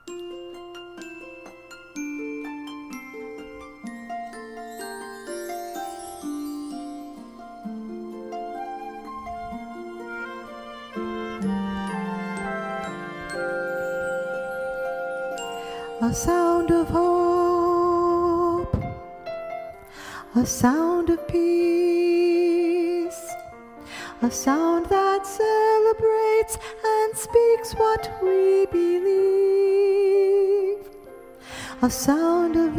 A sound of hope, a sound of peace, a sound that celebrates and speaks what we believe, a sound of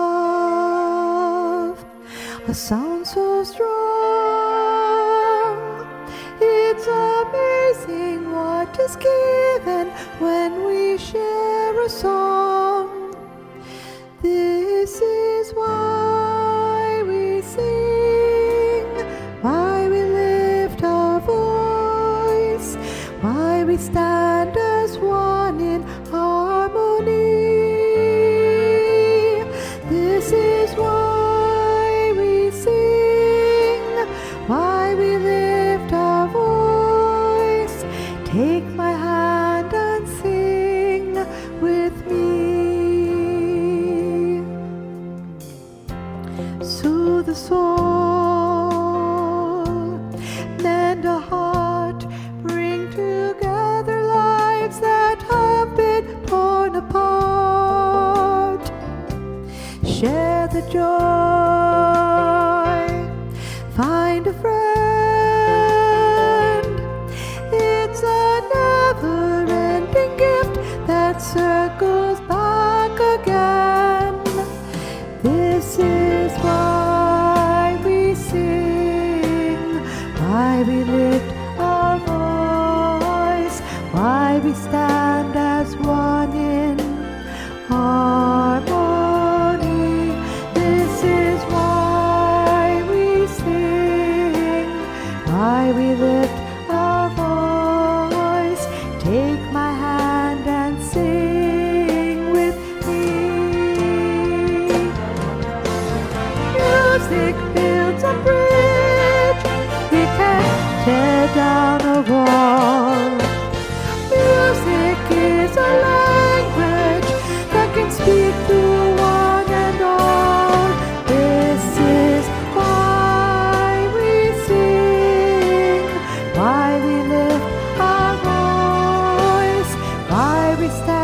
love, a sound so strong. It's amazing what is given when we share a song. This is why we sing, why we lift our voice, why we stand as one in harmony. This is why we sing, why we lift our voice. Take my hand and sing with me. Soothe the soul, mend a heart, bring together lives that have been torn apart. Share the joy, find a friend. It's a never-ending gift that circles back again. This is why we sing, why we lift our voice, why we stand as one in harmony. This is why we sing, why we lift our voice. Take my hand and sing with me. Music builds a bridge, we can tear down a wall. Music is a language that can speak to one and all. This is why we sing, why we lift our voice, why we stand